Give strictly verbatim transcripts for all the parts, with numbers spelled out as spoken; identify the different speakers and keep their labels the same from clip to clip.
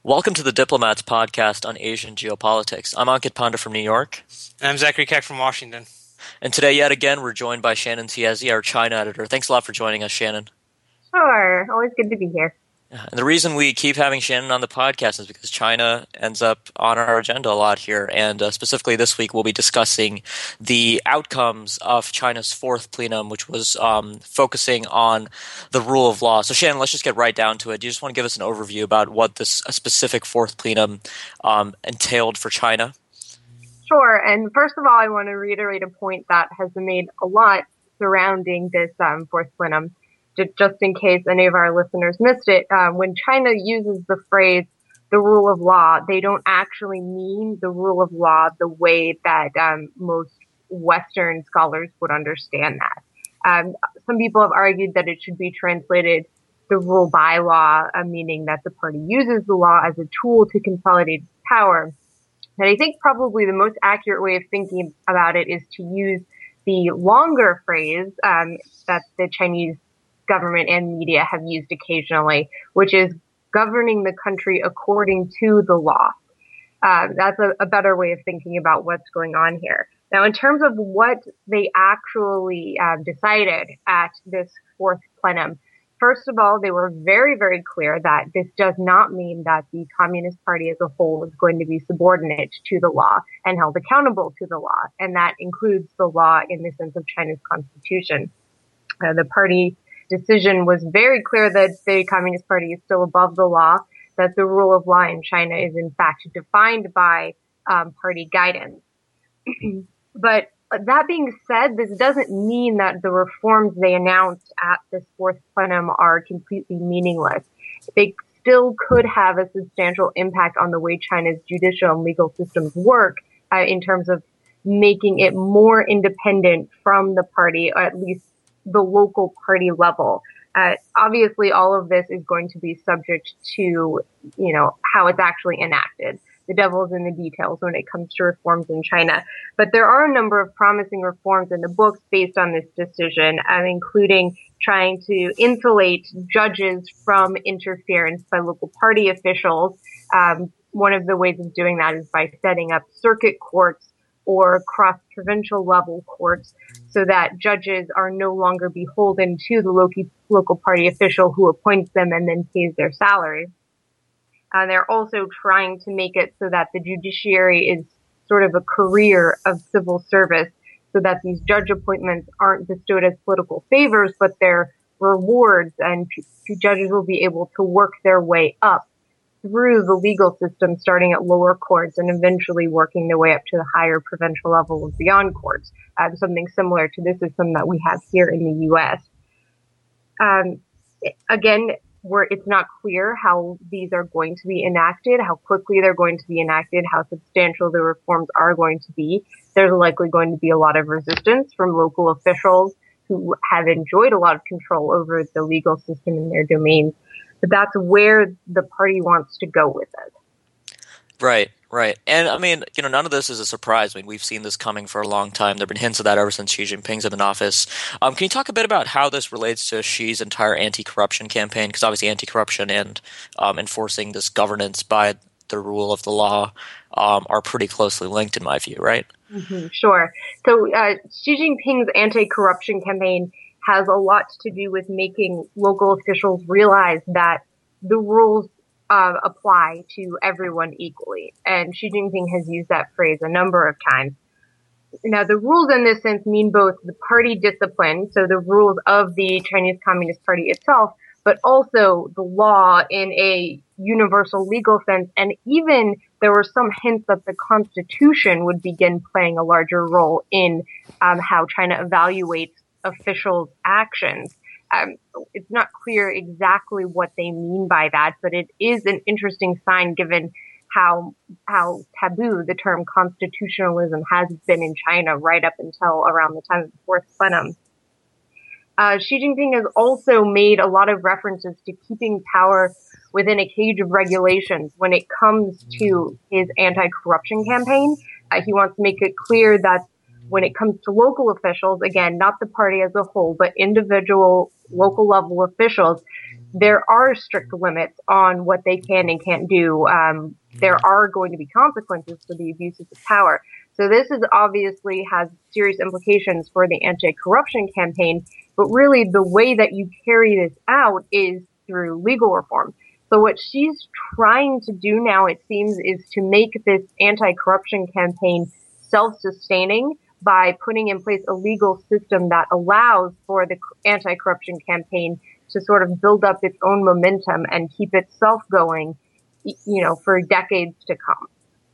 Speaker 1: Welcome to the Diplomats podcast on Asian geopolitics. I'm Ankit Panda from New York.
Speaker 2: And I'm Zachary Keck from Washington.
Speaker 1: And today, yet again, we're joined by Shannon Tiezi, our China editor. Thanks a lot for joining us, Shannon.
Speaker 3: Sure. Always good to be here.
Speaker 1: And the reason we keep having Shannon on the podcast is because China ends up on our agenda a lot here. And uh, specifically this week, we'll be discussing the outcomes of China's fourth plenum, which was um, focusing on the rule of law. So, Shannon, let's just get right down to it. Do you just want to give us an overview about what this a specific fourth plenum um, entailed for China?
Speaker 3: Sure. And first of all, I want to reiterate a point that has been made a lot surrounding this um, fourth plenum. Just in case any of our listeners missed it, um, when China uses the phrase the rule of law, they don't actually mean the rule of law the way that um, most Western scholars would understand that. Um, some people have argued that it should be translated the rule by law, uh, meaning that the party uses the law as a tool to consolidate its power. And I think probably the most accurate way of thinking about it is to use the longer phrase um, that the Chinese government and media have used occasionally, which is governing the country according to the law. Uh, that's a, a better way of thinking about what's going on here. Now, in terms of what they actually uh, decided at this fourth plenum, first of all, they were very, very clear that this does not mean that the Communist Party as a whole is going to be subordinate to the law and held accountable to the law. And that includes the law in the sense of China's constitution. Uh, the party decision was very clear that the Communist Party is still above the law, that the rule of law in China is in fact defined by um, party guidance. But that being said, this doesn't mean that the reforms they announced at this fourth plenum are completely meaningless. They still could have a substantial impact on the way China's judicial and legal systems work uh, in terms of making it more independent from the party, or at least the local party level. Uh, obviously, all of this is going to be subject to, you know, how it's actually enacted. The devil's in the details when it comes to reforms in China. But there are a number of promising reforms in the books based on this decision, uh, including trying to insulate judges from interference by local party officials. Um, one of the ways of doing that is by setting up circuit courts or cross-provincial level courts so that judges are no longer beholden to the local, local party official who appoints them and then pays their salary. Uh, they're also trying to make it so that the judiciary is sort of a career of civil service so that these judge appointments aren't bestowed as political favors, but they're rewards, and p- judges will be able to work their way up through the legal system, starting at lower courts and eventually working their way up to the higher provincial level of beyond courts. Uh, something similar to this is something that we have here in the U S. Um, again, we're, it's not clear how these are going to be enacted, how quickly they're going to be enacted, how substantial the reforms are going to be. There's likely going to be a lot of resistance from local officials who have enjoyed a lot of control over the legal system in their domains. But that's where the party wants to go with it.
Speaker 1: Right, right. And I mean, you know, none of this is a surprise. I mean, we've seen this coming for a long time. There have been hints of that ever since Xi Jinping's been in office. Um, can you talk a bit about how this relates to Xi's entire anti-corruption campaign? Because obviously anti-corruption and um, enforcing this governance by the rule of the law um, are pretty closely linked in my view, right?
Speaker 3: Mm-hmm, sure. So uh, Xi Jinping's anti-corruption campaign has a lot to do with making local officials realize that the rules uh, apply to everyone equally. And Xi Jinping has used that phrase a number of times. Now, the rules in this sense mean both the party discipline, so the rules of the Chinese Communist Party itself, but also the law in a universal legal sense. And even there were some hints that the Constitution would begin playing a larger role in um, how China evaluates officials' actions. Um, it's not clear exactly what they mean by that, but it is an interesting sign given how how taboo the term constitutionalism has been in China right up until around the time of the fourth plenum. Uh, Xi Jinping has also made a lot of references to keeping power within a cage of regulations when it comes to his anti-corruption campaign. Uh, he wants to make it clear that when it comes to local officials, again, not the party as a whole, but individual local level officials, there are strict limits on what they can and can't do. Um, there are going to be consequences for the abuses of power. So this is obviously has serious implications for the anti-corruption campaign, but really the way that you carry this out is through legal reform. So what she's trying to do now, it seems, is to make this anti-corruption campaign self-sustaining by putting in place a legal system that allows for the anti-corruption campaign to sort of build up its own momentum and keep itself going, you know, for decades to come.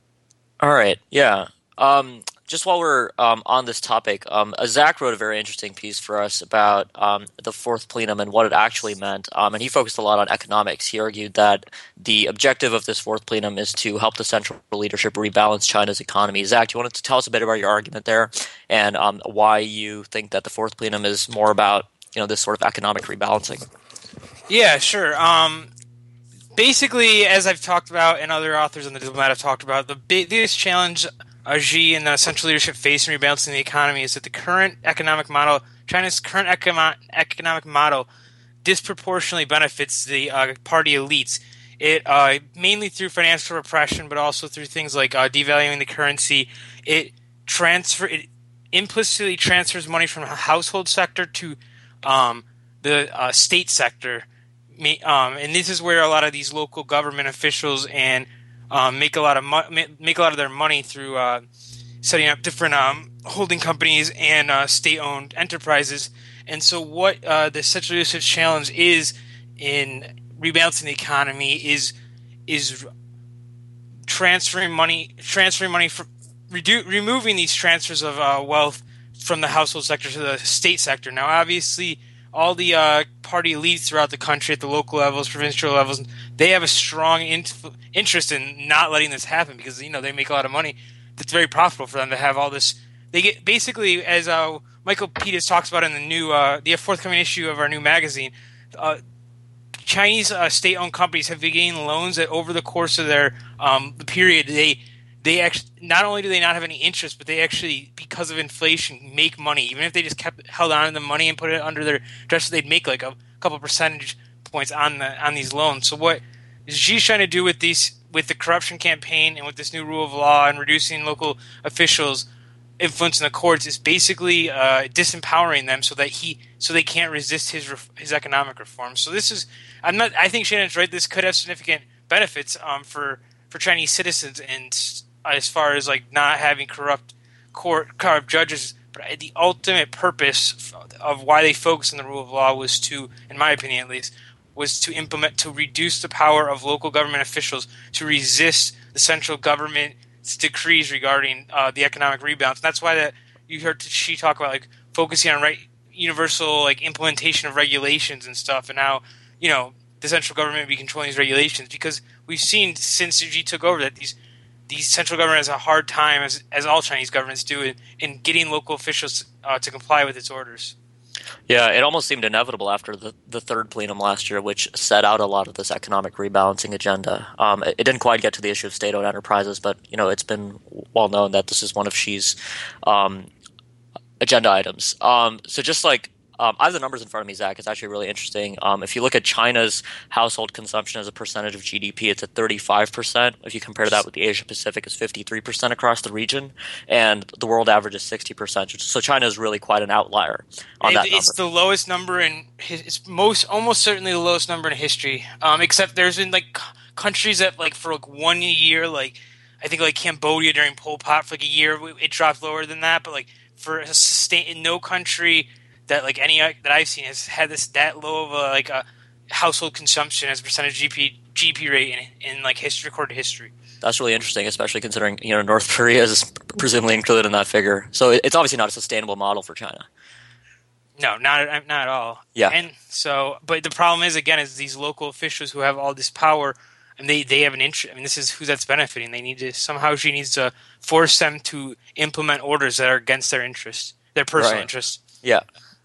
Speaker 1: All right. Yeah. Um, just while we're um, on this topic, um, Zach wrote a very interesting piece for us about um, the fourth plenum and what it actually meant. Um, and he focused a lot on economics. He argued that the objective of this fourth plenum is to help the central leadership rebalance China's economy. Zach, do you want to tell us a bit about your argument there and um, why you think that the fourth plenum is more about, you know, this sort of economic rebalancing?
Speaker 2: Yeah, sure. Um, basically, as I've talked about and other authors on the Diplomat have talked about, the biggest challenge uh, Xi and the central leadership face in rebalancing the economy is that the current economic model, China's current economic economic model, disproportionately benefits the uh, party elites. It uh, mainly through financial repression, but also through things like uh, devaluing the currency. It transfer it implicitly transfers money from the household sector to um, the uh, state sector. Um, and this is where a lot of these local government officials and um, make a lot of mo- make a lot of their money through uh, setting up different um, holding companies and uh, state-owned enterprises. And so, what uh, the central leadership's challenge is in rebalancing the economy is is transferring money, transferring money for redu- removing these transfers of uh, wealth from the household sector to the state sector. Now, obviously, all the uh, party elites throughout the country at the local levels, provincial levels, they have a strong inf- interest in not letting this happen because, you know, they make a lot of money. It's very profitable for them to have all this. They get basically, as uh, Michael Pettis talks about in the new, uh, the forthcoming issue of our new magazine, uh, Chinese uh, state-owned companies have been getting loans that over the course of their um, the period, they they actually not only do they not have any interest, but they actually, because of inflation, make money. Even if they just kept held on to the money and put it under their dresser, they'd make like a couple percentage points on the on these loans. So what Xi's trying to do with these with the corruption campaign and with this new rule of law and reducing local officials' influence in the courts is basically uh, disempowering them so that he so they can't resist his his economic reforms. So this is I'm not I think Shannon's right. This could have significant benefits um, for for Chinese citizens and as far as like not having corrupt court corrupt judges. But the ultimate purpose of why they focused on the rule of law was to, in my opinion at least, was to implement to reduce the power of local government officials to resist the central government's decrees regarding uh, the economic rebalance. And that's why that you heard Xi talk about like focusing on right universal like implementation of regulations and stuff, and how you know the central government be controlling these regulations because we've seen since Xi took over that these. These central government has a hard time, as as all Chinese governments do, in, in getting local officials uh, to comply with its orders.
Speaker 1: Yeah, it almost seemed inevitable after the, the third plenum last year, which set out a lot of this economic rebalancing agenda. Um, it, it didn't quite get to the issue of state-owned enterprises, but you know it's been well known that this is one of Xi's um, agenda items. Um, so just like Um, I have the numbers in front of me, Zach. It's actually really interesting. Um, if you look at China's household consumption as a percentage of G D P, it's at thirty-five percent. If you compare that with the Asia Pacific, it's fifty-three percent across the region, and the world average is sixty percent. So China is really quite an outlier on
Speaker 2: it,
Speaker 1: that number.
Speaker 2: It's the lowest number in it's most almost certainly the lowest number in history. Um, except there's been like countries that like for like one year, like I think like Cambodia during Pol Pot for like a year, it dropped lower than that. But like for a sustain, in no country that like any that I've seen has had this that low of a like a household consumption as a percentage G P G D P rate in, in like history recorded history.
Speaker 1: That's really interesting, especially considering you know North Korea is presumably included in that figure. So it's obviously not a sustainable model for China.
Speaker 2: No, not not at all.
Speaker 1: Yeah,
Speaker 2: and so but the problem is again is these local officials who have all this power and they, they have an interest. I mean, this is who that's benefiting. They need to somehow she needs to force them to implement orders that are against their interest, their personal
Speaker 1: right.
Speaker 2: interest.
Speaker 1: Yeah.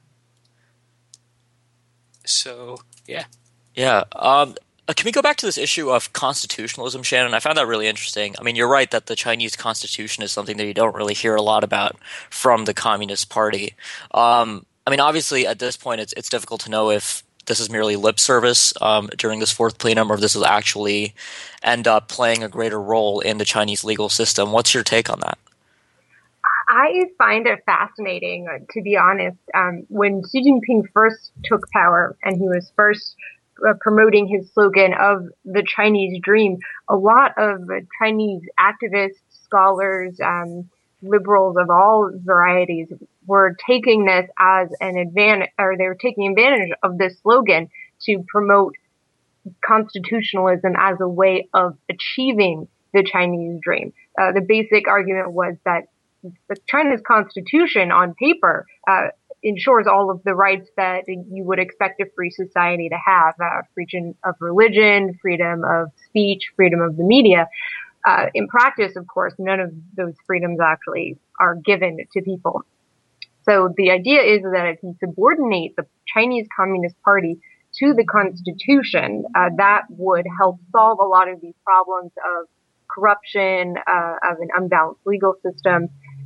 Speaker 2: So, yeah.
Speaker 1: Yeah. Um, can we go back to this issue of constitutionalism, Shannon? I found that really interesting. I mean, you're right that the Chinese constitution is something that you don't really hear a lot about from the Communist Party. Um, I mean, obviously, at this point, it's it's difficult to know if this is merely lip service um, during this fourth plenum, or if this will actually end up playing a greater role in the Chinese legal system. What's your take on that?
Speaker 3: I find it fascinating, to be honest. Um, when Xi Jinping first took power and he was first uh, promoting his slogan of the Chinese dream, a lot of uh, Chinese activists, scholars, um, liberals of all varieties were taking this as an advantage, or they were taking advantage of this slogan to promote constitutionalism as a way of achieving the Chinese dream. Uh, the basic argument was that China's constitution on paper uh, ensures all of the rights that you would expect a free society to have, uh, freedom of religion, freedom of speech, freedom of the media. Uh, in practice, of course, none of those freedoms actually are given to people. So the idea is that if you subordinate the Chinese Communist Party to the constitution, uh, that would help solve a lot of these problems of corruption, uh, of an unbalanced legal system.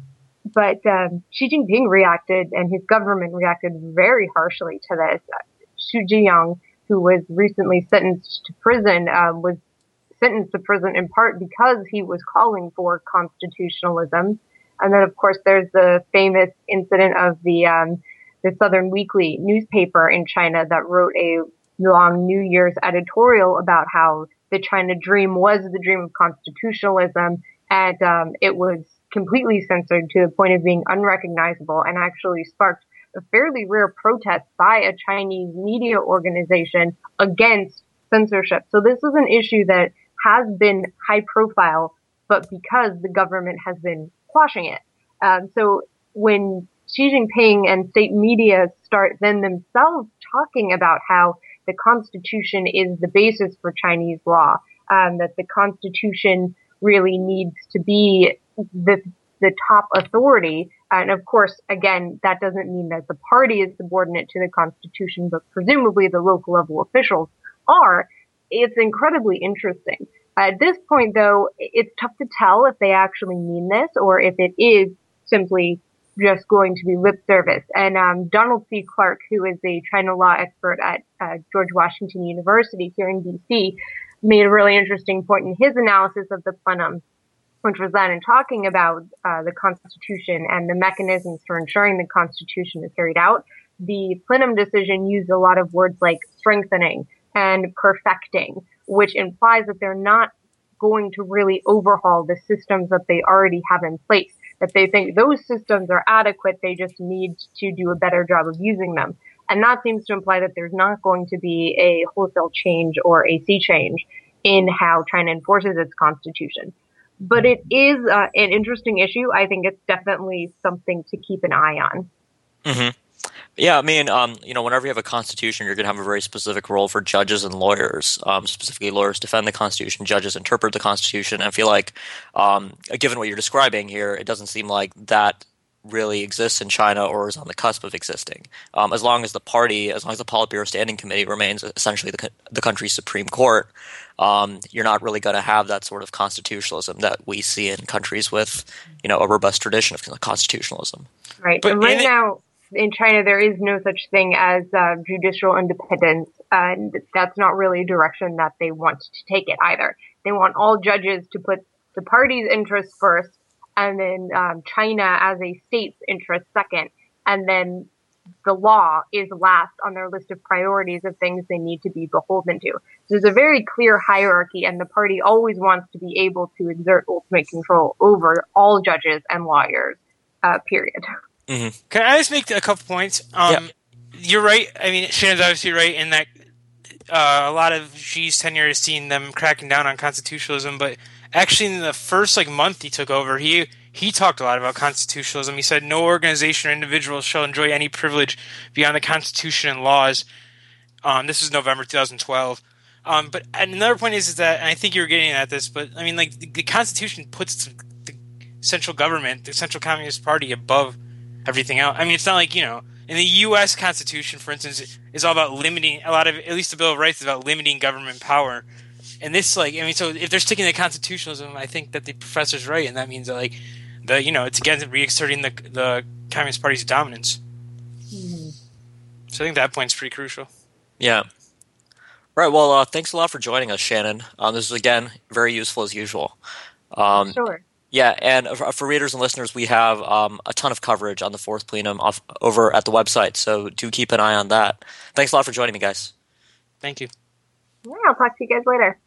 Speaker 3: But um, Xi Jinping reacted, and his government reacted very harshly to this. Xu Zhiyang, who was recently sentenced to prison, uh, was sentenced to prison in part because he was calling for constitutionalism. And then, of course, there's the famous incident of the um, the Southern Weekly newspaper in China that wrote a long New Year's editorial about how the China dream was the dream of constitutionalism, and um, it was completely censored to the point of being unrecognizable, and actually sparked a fairly rare protest by a Chinese media organization against censorship. So this is an issue that has been high profile, but because the government has been quashing it. Um, so when Xi Jinping and state media start then themselves talking about how the Constitution is the basis for Chinese law, um, that the Constitution really needs to be the the top authority. And of course, again, that doesn't mean that the party is subordinate to the Constitution, but presumably the local level officials are. It's incredibly interesting. At this point, though, it's tough to tell if they actually mean this or if it is simply just going to be lip service. And um, Donald C. Clark, who is a China law expert at uh, George Washington University here in D C, made a really interesting point in his analysis of the plenum, which was that in talking about uh, the Constitution and the mechanisms for ensuring the Constitution is carried out, the plenum decision used a lot of words like strengthening and perfecting, which implies that they're not going to really overhaul the systems that they already have in place, that they think those systems are adequate, they just need to do a better job of using them. And that seems to imply that there's not going to be a wholesale change or a sea change in how China enforces its constitution. But it is uh, an interesting issue. I think it's definitely something to keep an eye on.
Speaker 1: Mm-hmm. Yeah, I mean, um, you know, whenever you have a constitution, you're going to have a very specific role for judges and lawyers. Um, specifically, lawyers defend the Constitution, judges interpret the Constitution. And I feel like, um, given what you're describing here, it doesn't seem like that really exists in China or is on the cusp of existing. Um, as long as the party, as long as the Politburo Standing Committee remains essentially the, the country's Supreme Court, um, you're not really going to have that sort of constitutionalism that we see in countries with, you know, a robust tradition of constitutionalism.
Speaker 3: Right. But and right it, now in China, there is no such thing as uh, judicial independence, and that's not really a direction that they want to take it either. They want all judges to put the party's interests first, and then um, China as a state's interest second, and then the law is last on their list of priorities of things they need to be beholden to. So there's a very clear hierarchy, and the party always wants to be able to exert ultimate control over all judges and lawyers, uh, period.
Speaker 2: Mm-hmm. Can I just make a couple points? Um, yeah. You're right. I mean, Shannon's obviously right in that uh, a lot of Xi's tenure has seen them cracking down on constitutionalism, but actually in the first like month he took over, he he talked a lot about constitutionalism. He said no organization or individual shall enjoy any privilege beyond the Constitution and laws. Um, this was November twenty twelve. Um, but and another point is, is that, and I think you were getting at this, but I mean, like the, the Constitution puts the central government, the Central Communist Party, above everything else. I mean, it's not like, you know, in the U S Constitution, for instance, is all about limiting a lot of, at least the Bill of Rights is about limiting government power. And this, like, I mean, so if they're sticking to constitutionalism, I think that the professor's right, and that means that, like, the, you know, it's again reasserting the the Communist Party's dominance. Mm-hmm. So I think that point's pretty crucial.
Speaker 1: Yeah. Right. Well, uh, thanks a lot for joining us, Shannon. Um, this is, again, very useful as usual. Um,
Speaker 3: Sure.
Speaker 1: Yeah, and for, for readers and listeners, we have um, a ton of coverage on the Fourth Plenum off, over at the website, so do keep an eye on that. Thanks a lot for joining me, guys.
Speaker 2: Thank you.
Speaker 3: Yeah, I'll talk to you guys later.